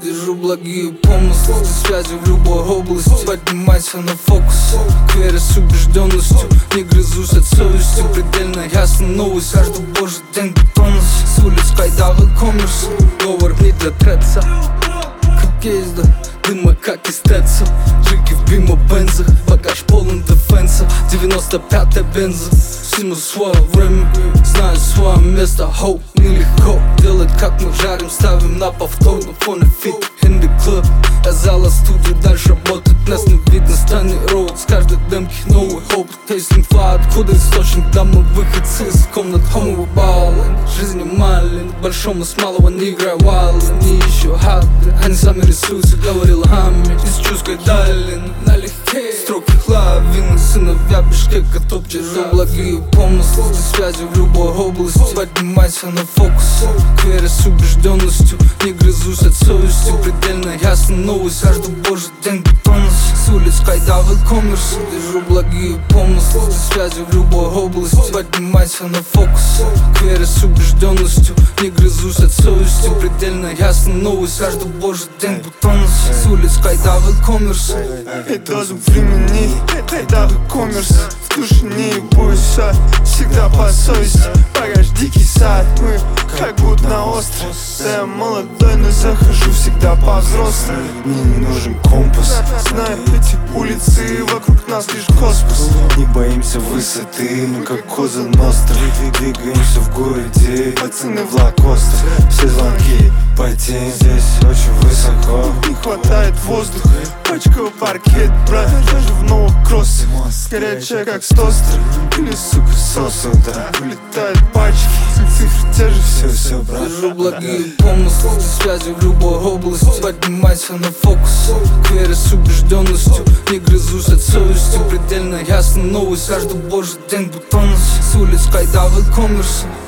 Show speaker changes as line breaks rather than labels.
Держу благие помыслы, связи в любой области. Поднимайся на фокус, к вере с убежденностью. Не грызусь от совести, предельно ясна новость. Каждый божий день готовность. С улиц кайдавы коммерс, говор не для треца. Как езда, дыма как из теца. Джики в бимо-бензах, багаж полон дефенса. 95-я бенза, всему свое время. Знаю свое место, хоу, нелегко делать, как мы жарим, ставим на повтор. На фоне фит, in the club. Я зала студию, дальше работает, нас не видно, станет роуд. С каждой демки новый хоп, есть инфа, откуда источник, да мы выходцы из комнат. Homo we ballin', жизнь не малин, большому с малого не играй вайлы. Не ищу хаты, они сами рисуются, говорил Хами. Из чувской долины, налегке, строки лавины. Сыновья Бишкека топ-держу благие помыслы, связи в любой области. Поднимайся на фокус, к вере с убежденностью. Не грызусь от совести, предельно ясна новость. Каждый божий день готовность. С улиц кайдавы коммерс, держу благие помыслы, связи в любой области. Поднимайся на фокус, к вере с убежденностью. Не грызусь от совести, предельно ясна новость. Каждый божий день готовность. С улиц кайдавы коммерс.
И дозу времени, кайдавы коммерс. В душе не ебуйся, всегда по совести. Багаж дикий сад, мы как будто на острове. Да я молодой, но захожу всегда по-взрослому. Мне не нужен компас, знаю эти улицы, вокруг нас лишь космос. Не боимся высоты, мы как Коза Ностра. Двигаемся в городе, пацаны в лакостах. Все звонки по тем, здесь очень высоко. Не хватает воздуха, пачкаю паркет, брат, даже в новых кроссах. Горячая как с тостера, или сука соса, да. Вылетают пачки, цифры те же, все, брат.
Держу благие помыслы, связи в любой области. Поднимайся на фокус, к вере с убежденностью. Не грызусь от совести, предельно ясна новость. Каждый божий день готовность. С улиц кайдавы коммерс.